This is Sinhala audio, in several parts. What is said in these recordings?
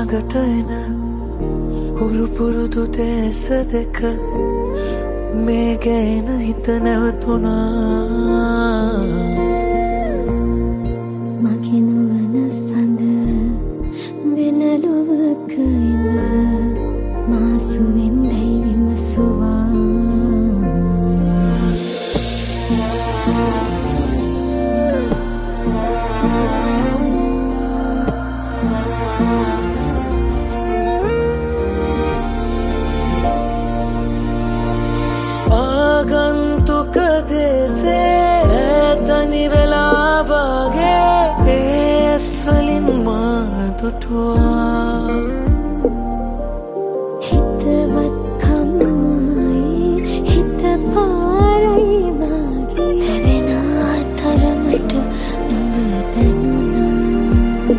ළඟට එන හුරු පුරුදු දේශ දෙක මේ ගැන හිත නැවතුණා. මගේ නුවණ සඳ වෙන ලොවක ඉඳ මාසුවෙන් දැයි විමසුවා. ආගන්තුක දේශේ තනි වෙලා වගේ ඒස් වලින් මා දුටුවා. හිතවත් කම්මයි හිත පාරයි මාගේ තැවෙන තරමට නුඹ දැනුණා.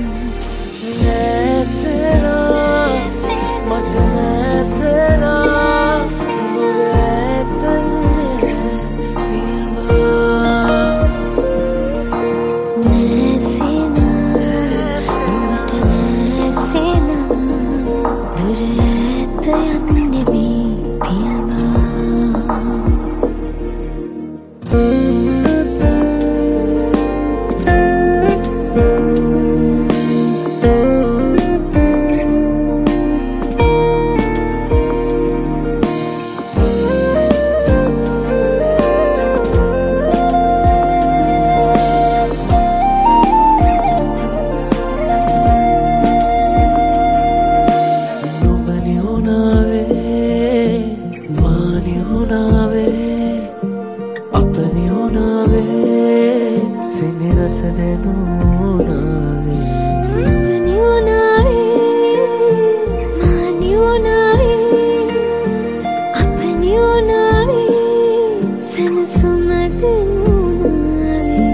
නැසෙනා මට නැසෙනා දුර ඇතන්නේ පියමා. නැසෙනා නුඹට නැසෙනා දුර ඇත යන්නේ මේ පියමා. अपनी होनावे सीने रस देनु नावे. अपनी होनावे मानी होनावे अपनी होनावे सन सुमगनु नावे.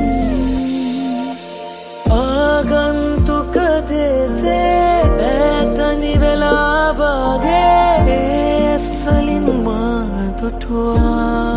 आगंतुक देशे तनी वेला वगे एस वलिन मा दुटुवा.